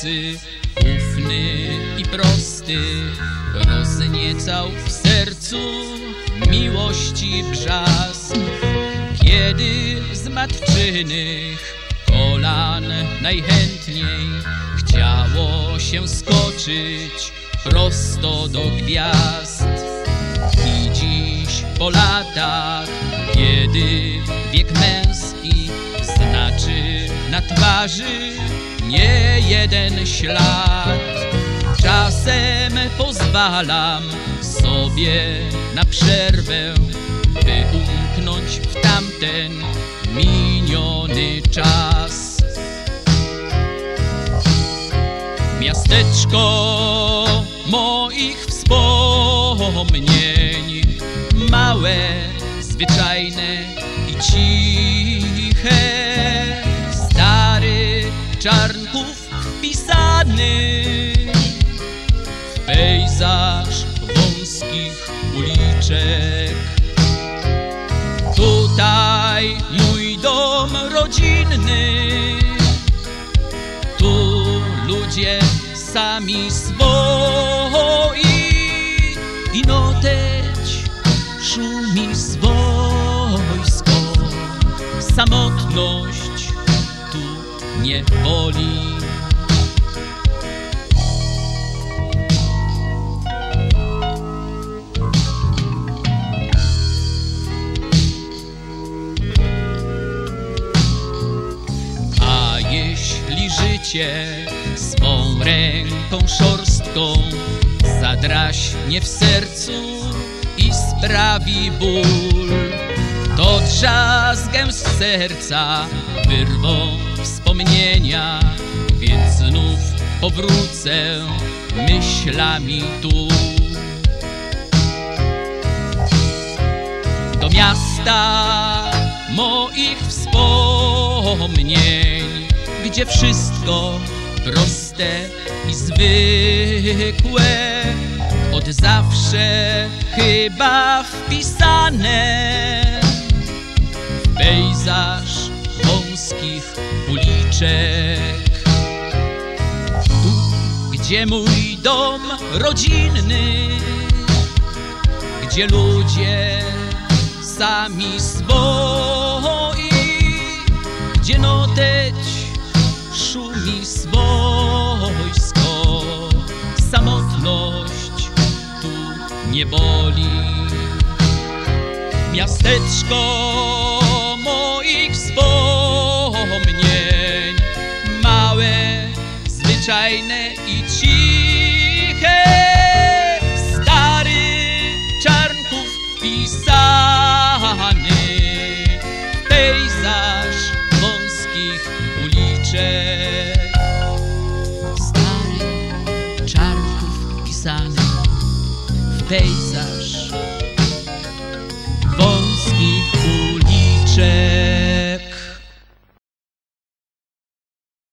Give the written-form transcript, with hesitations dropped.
pracy, ufny i prosty, rozniecał w sercu miłości brzask. Kiedy z matczynych kolan najchętniej chciało się skoczyć prosto do gwiazd. I dziś po latach, kiedy wiek męski znaczy na twarzy nie jeden ślad, czasem pozwalam sobie na przerwę, by umknąć w tamten miniony czas. Miasteczko moich wspomnień, małe, zwyczajne i ciche, stary Czarnków wpisany w pejzaż wąskich uliczek. Tutaj mój dom rodzinny, tu ludzie sami swoi, i noteć szumi swojsko. Samotność tu nie boli. A jeśli życie swą ręką szorstką zadraśnie w sercu i sprawi ból, to drzazgiem z serca wyrwą wspomnienia, więc znów powrócę myślami tu. Do miasta moich wspomnień, gdzie wszystko proste i zwykłe, od zawsze chyba wpisane w pejzaż wąskich uliczek. Tu, gdzie mój dom rodzinny, gdzie ludzie sami swoi, gdzie noteć szumi swojsko. Samotność tu nie boli. Miasteczko moich wspomnień, małe, zwyczajne i ciche, stary Czarnków wpisany w pejzaż wąskich uliczek. Stary Czarnków wpisany w pejzaż wąskich uliczek.